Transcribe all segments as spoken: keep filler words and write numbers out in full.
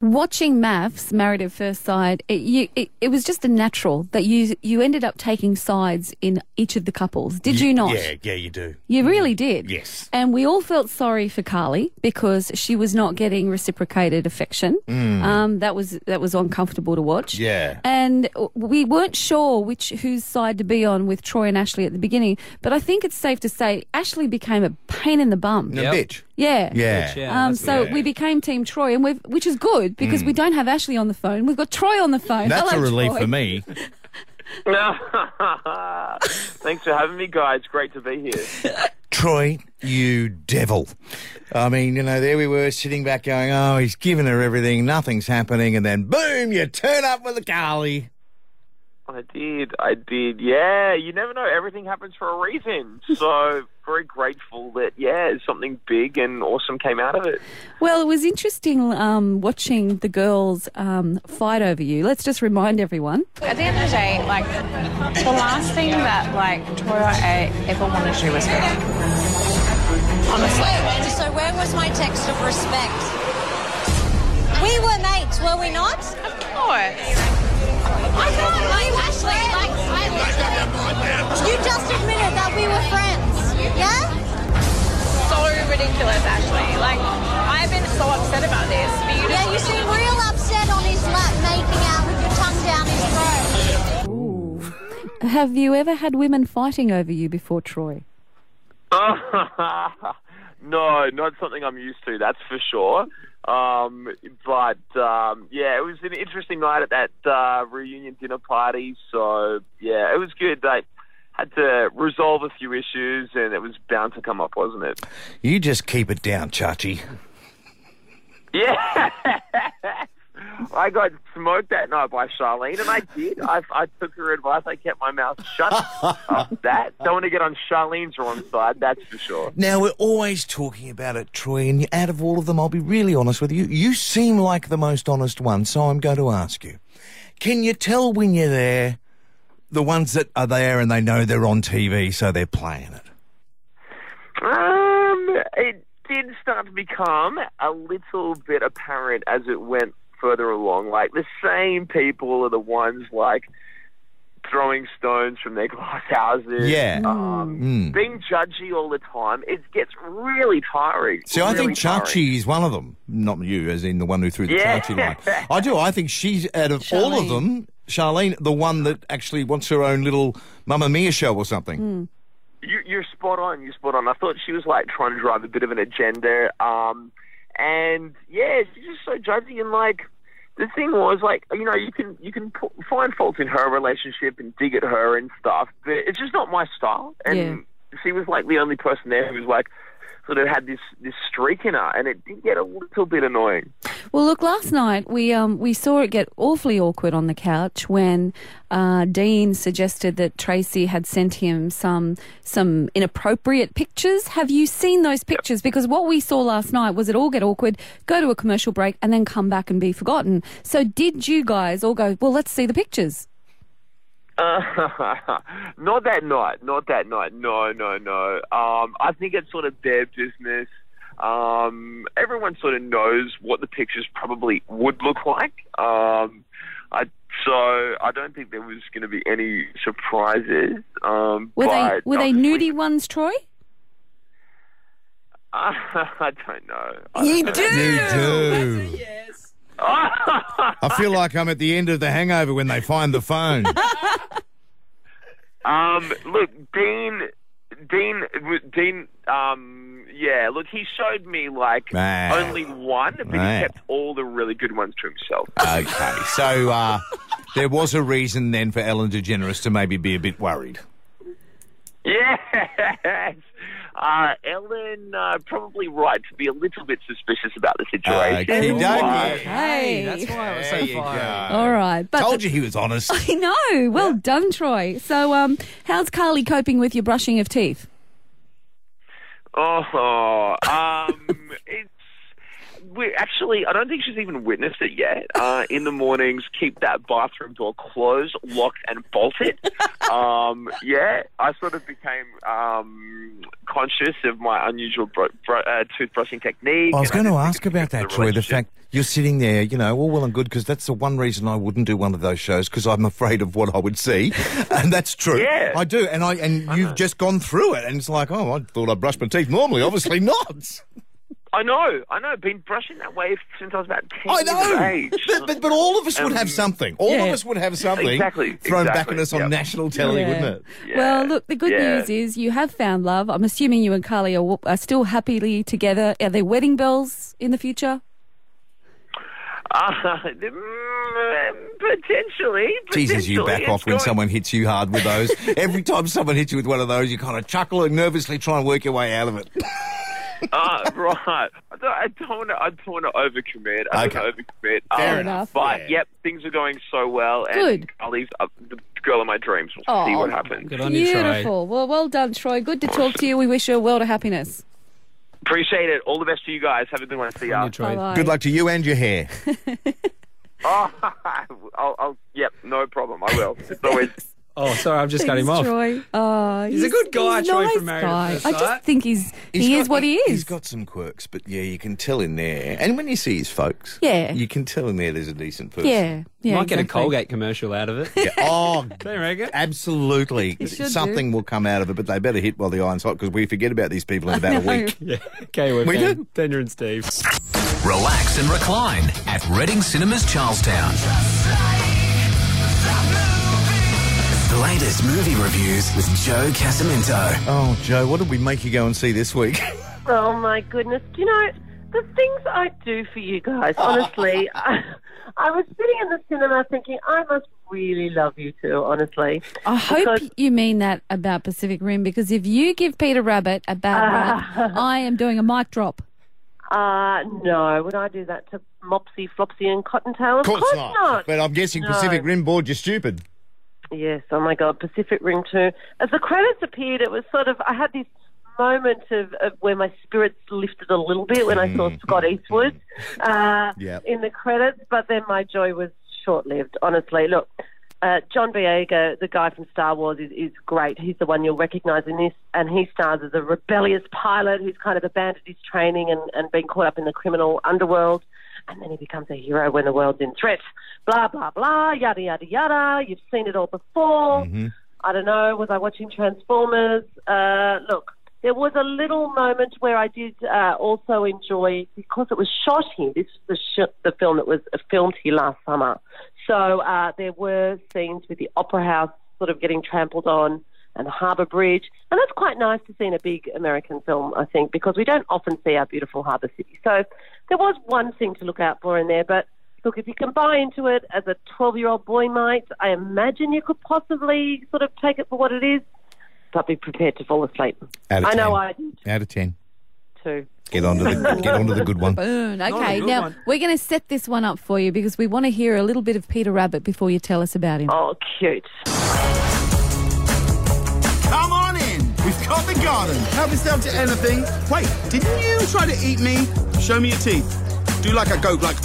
Watching Maths, Married at First Sight, it, you, it, it was just a natural that you you ended up taking sides in each of the couples. Did you not? Yeah, yeah, you do. You really did? Yes. And we all felt sorry for Carly because she was not getting reciprocated affection. Mm. Um, that was that was uncomfortable to watch. Yeah. And we weren't sure which whose side to be on with Troy and Ashley at the beginning, but I think it's safe to say Ashley became a pain in the bum. A Yep. bitch. Yeah. Yeah. Yeah, Um, that's so yeah. we became Team Troy, and we've, which is good because we don't have Ashley on the phone. We've got Troy on the phone. That's Hello, a relief Troy. for me. Thanks for having me, guys. Great to be here. Troy, you devil. I mean, you know, there we were sitting back going, oh, he's given her everything, nothing's happening, and then boom, you turn up with a Carly. I did, I did. Yeah, you never know. Everything happens for a reason. So very grateful that, yeah, something big and awesome came out of it. Well, it was interesting um, watching the girls um, fight over you. Let's just remind everyone. At the end of the day, like, the last thing that, like, Troy or I ever wanted to do was hurt him. Honestly. So where was my text of respect? We were mates, were we not? Of course. I can't blame Ashley. Like, I, you just admitted that we were friends, yeah? So ridiculous, Ashley. Like, I've been so upset about this. But you Yeah, you seem real upset on his lap, making out with your tongue down his throat. Ooh. Have you ever had women fighting over you before, Troy? No, not something I'm used to, that's for sure. Um, but, um, yeah, it was an interesting night at that uh, reunion dinner party. So, yeah, it was good. I had to resolve a few issues, and it was bound to come up, wasn't it? You just keep it down, Chachi. Yeah. I got smoked that night by Charlene, and I did. I, I took her advice. I kept my mouth shut after that. Don't want to get on Charlene's wrong side, that's for sure. Now, we're always talking about it, Troy, and out of all of them, I'll be really honest with you. You seem like the most honest one, so I'm going to ask you. Can you tell when you're there, the ones that are there and they know they're on T V, so they're playing it? Um, it did start to become a little bit apparent as it went further along. Like, the same people are the ones, like, throwing stones from their glass houses. Yeah. Um, Mm. Being judgy all the time. It gets really tiring. See, I really think Chachi is one of them. Not you, as in the one who threw the Yeah. Chachi line. I do. I think she's, out of all of Charlene. them, Charlene, the one that actually wants her own little Mamma Mia show or something. You, you're spot on. You're spot on. I thought she was, like, trying to drive a bit of an agenda. Um, and, yeah, she's just so judgy. And, like, the thing was, like, you know, you can you can p- find faults in her relationship and dig at her and stuff, but it's just not my style. And Yeah. she was, like, the only person there who was, like, sort of had this, this streak in her, and it did get a little bit annoying. Well, look, last night we um we saw it get awfully awkward on the couch when uh, Dean suggested that Tracy had sent him some some inappropriate pictures. Have you seen those pictures? Because what we saw last night was it all get awkward, go to a commercial break, and then come back and be forgotten. So did you guys all go, well, let's see the pictures? Uh, not that night. Not that night. No, no, no. Um, I think it's sort of their business. Um, everyone sort of knows what the pictures probably would look like. Um, I, so I don't think there was going to be any surprises. Um, Were they but were they obviously- nudie ones, Troy? I don't know. I You don't do. You do. I feel like I'm at the end of The Hangover when they find the phone. Um, look, Dean, Dean, Dean, um, yeah, look, he showed me, like, Man. only one, but Man. he kept all the really good ones to himself. Okay, so uh, there was a reason then for Ellen DeGeneres to maybe be a bit worried. Yes. Uh, Ellen, uh, probably right to be a little bit suspicious about the situation. Okey-dokey. But- Hey. That's why it was so There you fiery. go. All right, but Told you he was honest. I know. Well done, Troy. So, um, how's Carly coping with your brushing of teeth? Oh, um, it's we actually, I don't think she's even witnessed it yet. Uh, in the mornings, keep that bathroom door closed, locked, and bolted. um, yeah, I sort of became um, conscious of my unusual bro- bro- uh, toothbrushing technique. I was going and to I ask think about it's that, the Troy, the relationship. fact you're sitting there, you know, all well and good, because that's the one reason I wouldn't do one of those shows, because I'm afraid of what I would see. And that's true. Yeah. I do. And I and you've just gone through it, and it's like, oh, I thought I'd brush my teeth normally. Obviously not. I know, I know. Been brushing that way since I was about ten I years know. of age. But, but, but all of us would Um, have something. All Yeah. of us would have something Exactly, thrown back exactly, at us on yep. national telly, Yeah. wouldn't it? Yeah. Well, look, the good Yeah. news is you have found love. I'm assuming you and Carly are, are still happily together. Are there wedding bells in the future? Uh, mm, potentially. Teases you potentially. back It's off when going- someone hits you hard with those. Every time someone hits you with one of those, you kind of chuckle and nervously try and work your way out of it. Uh, right. I don't, I don't want to. I don't want to overcommit. I don't Okay. want to overcommit. Fair Um, enough. But Yeah. yep, things are going so well. And Good. Carly's uh, the girl of my dreams. We'll Oh. see what happens. Good on you, Troy. Beautiful. Well, well done, Troy. Good to talk to you. We wish you a world of happiness. Appreciate it. All the best to you guys. Have a good one. See Good on ya. you, Troy. Bye-bye. Good luck to you and your hair. Oh, I'll, I'll. Yep, no problem. I will. It's always. Oh, sorry, I've just cut him Thanks, off. Troy. Oh, He's a good guy, he's a Troy, nice from Married at guy. First I just Sight. think he's, He's he got- is what he is. He's got some quirks, but yeah, you can tell in there. And when you see his folks, Yeah. you can tell in there there's a decent person. yeah, yeah. Might get a exactly. Colgate commercial out of it. Yeah. Oh, Don't you reckon? absolutely. You should Something will come out of it, but they better hit while the iron's hot, because we forget about these people in about a week. Yeah. Okay, we're We Ben, do. Daniel and Steve. Relax and recline at Reading Cinemas Charlestown. The latest movie reviews with Joe Casamento. Oh, Joe, what did we make you go and see this week? Oh, my goodness. Do you know, the things I do for you guys, honestly, I, I was sitting in the cinema thinking, I must really love you too, honestly. I hope Because- you mean that about Pacific Rim, because if you give Peter Rabbit a bad rap, I am doing a mic drop. Uh, no, would I do that to Mopsy, Flopsy and Cottontail? Of course, not. But I'm guessing No. Pacific Rim bored you stupid. Yes, oh my God, Pacific Rim too. As the credits appeared, it was sort of, I had this moment of, of where my spirits lifted a little bit when I saw Scott Eastwood uh, Yep. in the credits, but then my joy was short-lived, honestly. Look, uh, John Boyega, the guy from Star Wars, is, is great. He's the one you'll recognise in this, and he stars as a rebellious pilot who's kind of abandoned his training and, and been caught up in the criminal underworld. And then he becomes a hero when the world's in threat. Blah, blah, blah, yada, yada, yada. You've seen it all before. Mm-hmm. I don't know, was I watching Transformers? Uh, look, there was a little moment where I did uh, also enjoy, because it was shot here, this was the, sh- the film that was filmed here last summer. So uh, there were scenes with the Opera House sort of getting trampled on, and the Harbour Bridge. And that's quite nice to see in a big American film, I think, because we don't often see our beautiful harbour city. So there was one thing to look out for in there. But look, if you can buy into it as a twelve-year-old boy might, I imagine you could possibly sort of take it for what it is, but be prepared to fall asleep. Out of I know ten. I did Out of ten. too. Get on to the, get on to the good one. Boom. a Okay, good now one. we're going to set this one up for you because we want to hear a little bit of Peter Rabbit before you tell us about him. Oh, cute. Come on in. We've got the garden. Help yourself to anything. Wait, didn't you try to eat me? Show me your teeth. Do like a goat, like.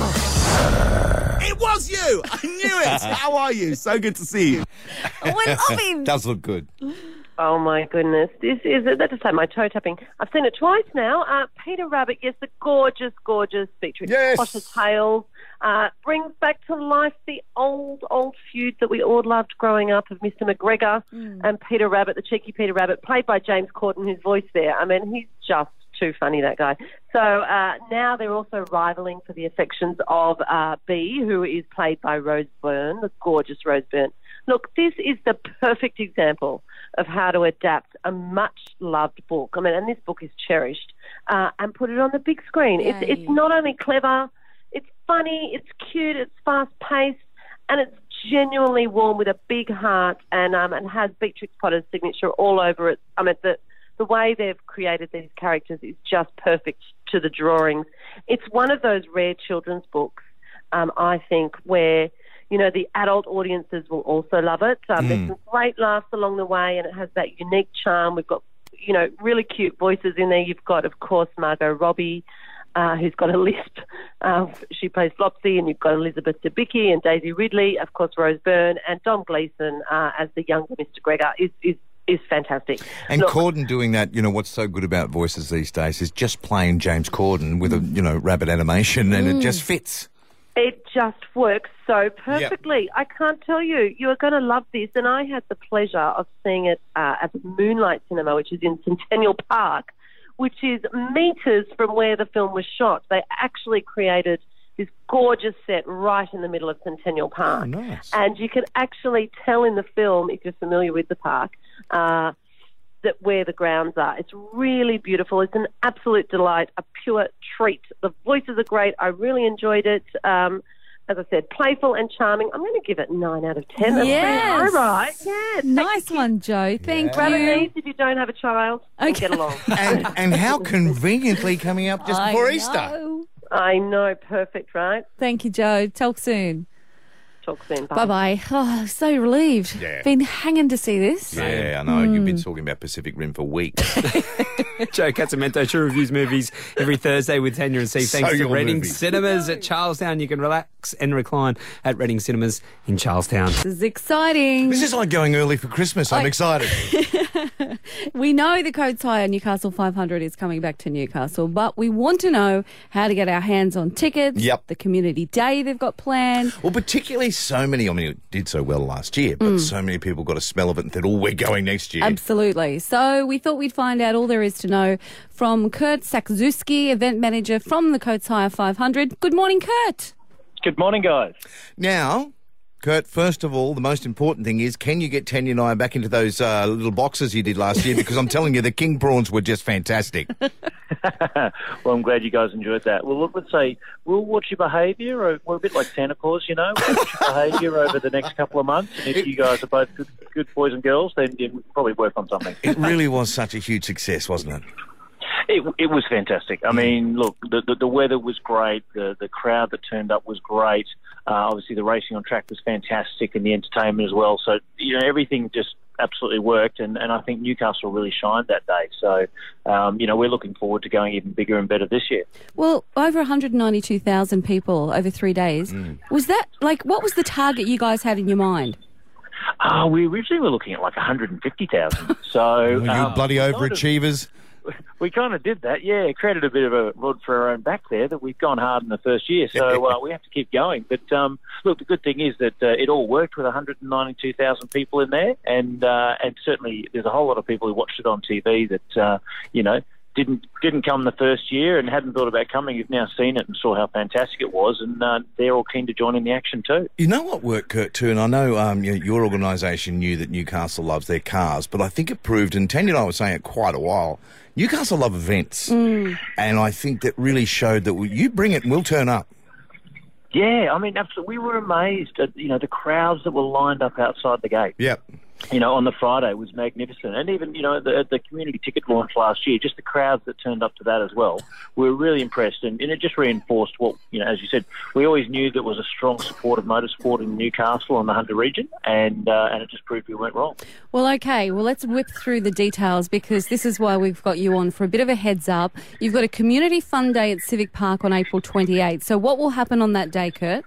It was you. I knew it. How are you? So good to see you. We love him. Does look good. Oh, my goodness. This is, that just had my toe tapping. I've seen it twice now. Uh, Peter Rabbit, yes, the gorgeous, gorgeous Beatrix Yes. Potter Tales. Uh, brings back to life the old, old feud that we all loved growing up of Mister McGregor and Peter Rabbit, the cheeky Peter Rabbit, played by James Corden, whose voice there. I mean, he's just too funny, that guy. So uh, now they're also rivaling for the affections of uh, Bee, who is played by Rose Byrne, the gorgeous Rose Byrne. Look, this is the perfect example of how to adapt a much-loved book. I mean, and this book is cherished, uh, and put it on the big screen. It's, Yay. it's not only clever, it's funny, it's cute, it's fast-paced, and it's genuinely warm with a big heart, and um, and has Beatrix Potter's signature all over it. I mean, the the way they've created these characters is just perfect to the drawings. It's one of those rare children's books, um, I think, where, you know, the adult audiences will also love it. Um, There's some great laughs along the way, and it has that unique charm. We've got, you know, really cute voices in there. You've got, of course, Margot Robbie. uh, who's got a list. Uh, she plays Flopsy, and you've got Elizabeth Debicki and Daisy Ridley, of course, Rose Byrne, and Dom Gleeson uh, as the younger Mister Gregor is is. is fantastic. And Look, Corden doing that, you know, what's so good about voices these days is just playing James Corden with a, you know, rabbit animation, and Mm. it just fits. It just works so perfectly. Yep. I can't tell you. You are going to love this. And I had the pleasure of seeing it uh, at the Moonlight Cinema, which is in Centennial Park, which is metres from where the film was shot. They actually created this gorgeous set right in the middle of Centennial Park. Oh, nice. And you can actually tell in the film, if you're familiar with the park, uh, that where the grounds are. It's really beautiful. It's an absolute delight, a pure treat. The voices are great. I really enjoyed it. Um, as I said, playful and charming. I'm going to give it nine out of ten. That's Yes. pretty high, right? Yeah. Nice one, Joe. Thank Grab a you. niece if you don't have a child and Okay. get along. And, and how conveniently coming up just before I Easter. know. I know. Perfect, right? Thank you, Joe. Talk soon. Talk soon. Bye bye. Oh, so relieved. Yeah. Been hanging to see this. Yeah, I know. You've been talking about Pacific Rim for weeks. Joe Casamento, True Reviews Movies, every Thursday with Tanya and Steve. Thanks So to your Reading movie. Cinemas at Charlestown. You can relax and recline at Reading Cinemas in Charlestown. This is exciting. This is like going early for Christmas. I'm I- excited. We know the Codes Hire Newcastle five hundred is coming back to Newcastle, but we want to know how to get our hands on tickets. Yep. The community day they've got planned. Well, particularly so many, I mean, it did so well last year, but so many people got a smell of it and said, oh, we're going next year. Absolutely. So we thought we'd find out all there is to know from Kurt Sakzuski, event manager from the Codes Hire five hundred. Good morning, Kurt. Good morning, guys. Now, Kurt, first of all, the most important thing is, can you get Tanya and I back into those uh, little boxes you did last year? Because I'm telling you, the king prawns were just fantastic. Well, I'm glad you guys enjoyed that. Well, look, let's say we'll watch your behaviour. Or we're a bit like Santa Claus, you know. We'll watch your behaviour over the next couple of months. And if you guys are both good, good boys and girls, then you can probably work on something. It really was such a huge success, wasn't it? It, it was fantastic. I mean, look, the, the, the weather was great. The, the crowd that turned up was great. Uh, obviously, the racing on track was fantastic and the entertainment as well. So, you know, everything just absolutely worked. And, and I think Newcastle really shined that day. So, um, you know, we're looking forward to going even bigger and better this year. Well, over one hundred ninety-two thousand people over three days. Was that, like, what was the target you guys had in your mind? Uh, we originally were looking at like one hundred fifty thousand. So, Oh, you um, bloody kind of- overachievers. We kind of did that, yeah. Created a bit of a rod for our own back there that we've gone hard in the first year, so uh, we have to keep going. But um, look, the good thing is that uh, it all worked with one hundred ninety-two thousand people in there, and uh, and certainly there's a whole lot of people who watched it on T V that uh, you know didn't didn't come the first year and hadn't thought about coming. You've now seen it and saw how fantastic it was, and uh, they're all keen to join in the action too. You know what worked, Kurt, too, and I know um, you, your organisation knew that Newcastle loves their cars, but I think it proved, and Tanya and I were saying it quite a while, Newcastle love events, and I think that really showed that we, you bring it and we'll turn up. Yeah, I mean, absolutely. We were amazed at, you know, the crowds that were lined up outside the gate. Yep. You know, on the Friday was magnificent. And even, you know, the, the community ticket launch last year, just the crowds that turned up to that as well, we were really impressed. And, and it just reinforced what, you know, as you said, we always knew there was a strong support of motorsport in Newcastle and the Hunter region, and uh, and it just proved we weren't wrong. Well, okay. Well, let's whip through the details because this is why we've got you on for a bit of a heads up. You've got a community fun day at Civic Park on April twenty-eighth. So what will happen on that day, Kurt?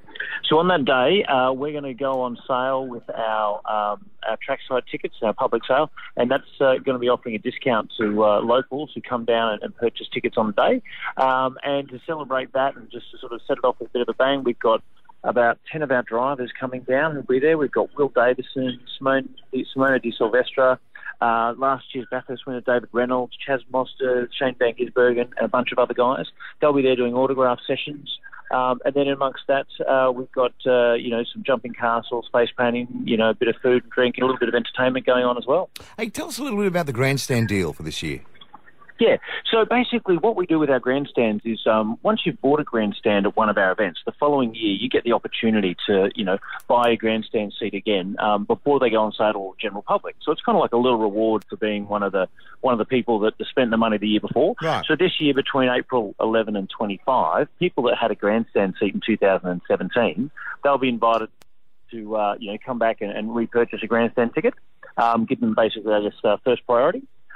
So on that day, uh, we're going to go on sale with our um, our trackside tickets, our public sale, and that's uh, going to be offering a discount to uh, locals who come down and, and purchase tickets on the day. Um, and to celebrate that and just to sort of set it off with a bit of a bang, we've got about ten of our drivers coming down who'll be there. We've got Will Davison, Simone, Simona Di Silvestre, uh, last year's Bathurst winner David Reynolds, Chaz Moster, Shane Van Gisbergen, and a bunch of other guys. They'll be there doing autograph sessions. Um, and then amongst that, uh, we've got, uh, you know, some jumping castles, face painting, you know, a bit of food and drink, and a little bit of entertainment going on as well. Hey, tell us a little bit about the grandstand deal for this year. Yeah, so basically what we do with our grandstands is um, once you've bought a grandstand at one of our events, the following year you get the opportunity to, you know, buy a grandstand seat again um, before they go on sale to the general public. So it's kind of like a little reward for being one of the one of the people that spent the money the year before. Right. So this year, between April eleventh and twenty-five, people that had a grandstand seat in two thousand seventeen, they'll be invited to, uh, you know, come back and, and repurchase a grandstand ticket, um, give them basically, I guess, uh, first priority.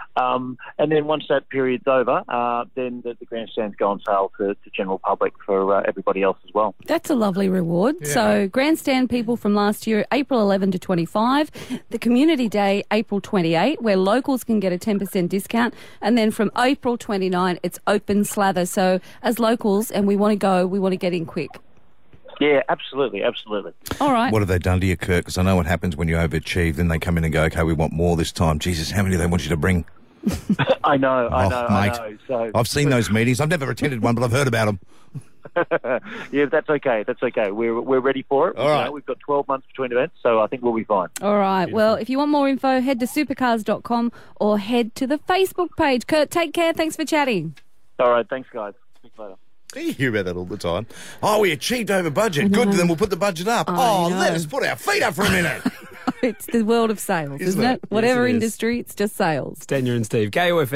Um, and then once that period's over, uh, then the, the grandstands go on sale to the general public for uh, everybody else as well. That's a lovely reward. Yeah. So grandstand people from last year, April eleventh to twenty-five. The Community Day, April twenty-eighth, where locals can get a ten percent discount. And then from April twenty-ninth, it's open slather. So as locals, and we want to go, we want to get in quick. Yeah, absolutely, absolutely. All right. What have they done to you, Kurt? Because I know what happens when you overachieve. Then they come in and go, okay, we want more this time. Jesus, how many do they want you to bring? I know, I Oh, know, mate. I know. So I've seen those meetings. I've never attended one, but I've heard about them. yeah, that's okay. That's okay. We're we're ready for it. All You right. know, we've got twelve months between events, so I think we'll be fine. All right. Well, if you want more info, head to supercars dot com or head to the Facebook page. Kurt, take care. Thanks for chatting. All right, thanks, guys. Speak later. You hear about that all the time. Oh, we achieved over budget. Good, then we'll put the budget up. I oh, know. let us put our feet up for a minute. It's the world of sales, isn't, Isn't it? it? Whatever Yes, it is. industry, it's just sales. Stenya and Steve, K O F M.